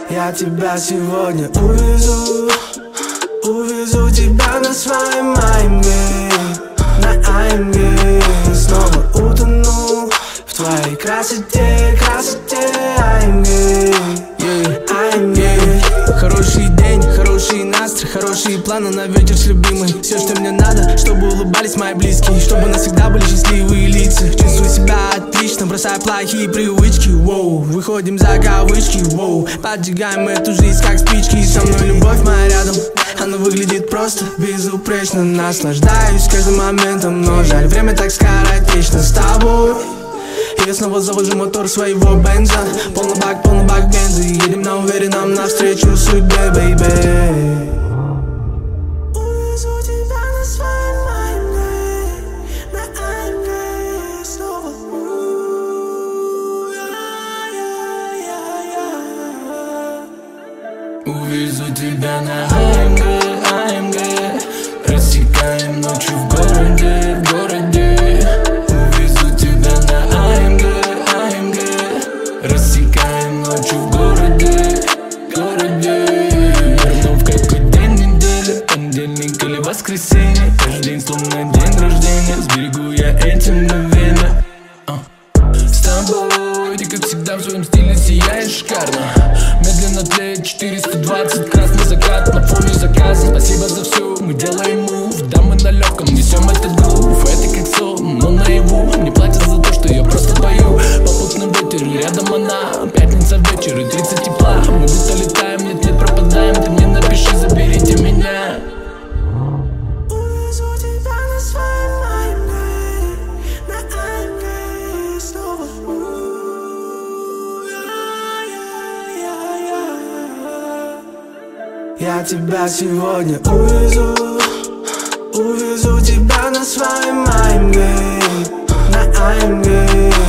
Я тебя сегодня увезу, увезу тебя на своем AMG, на AMG. Снова утону в твоей красоте, красоте AMG, AMG. Хороший день, хороший настрой, хорошие планы на вечер с любимой. Все, что мне надо, чтобы улыбались мои близкие, чтобы навсегда были счастливые лица. Чувствую себя отлично, бросаю плохие привычки, воу. Выходим за кавычки, воу. Поджигаем эту жизнь как спички. Со мной любовь моя рядом, она выглядит просто безупречно. Наслаждаюсь каждым моментом, но жаль, время так скоротечно с тобой. Я снова завожу мотор своего бенза. Полный бак бенза. Едем на уверенном навстречу судьбе, бейбе. Увезу тебя на своем AMG, на AMG. Снова увезу тебя на AMG, AMG. Рассекаем ночью в городе, в городе. Увезу тебя на AMG, AMG. Рассекаем ночью в городе, городе. Ну в какой день недели, понедельник или воскресенье. Каждый день словно день рождения, сберегу я эти мгновения. С тобой ты как всегда в своем стиле сияешь шикарно. Медленно тлеет 420, красный закат на фоне заказа. Спасибо за все, мы делаем мув. Да, мы на легком несем этот грув. Это как сон, но наяву. Мне платят за то, что я просто пою. Попутный ветер, рядом она. Пятница вечер и 30 тепла. Мы будто летаем, нет, пропадаем. Ты мне напиши, заберите меня. Увезу тебя на своем AMG, на AMG. Снова я тебя сегодня увезу, увезу тебя на своем AMG, на AMG.